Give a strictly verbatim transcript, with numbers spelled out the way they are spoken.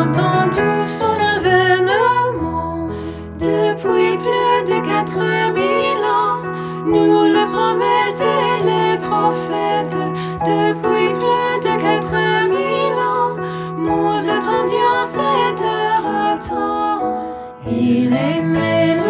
attendu son avènement depuis plus de quatre mille ans. Nous le promettaient les prophètes depuis plus de quatre mille ans. Nous attendions cette heure à temps. Il aimait le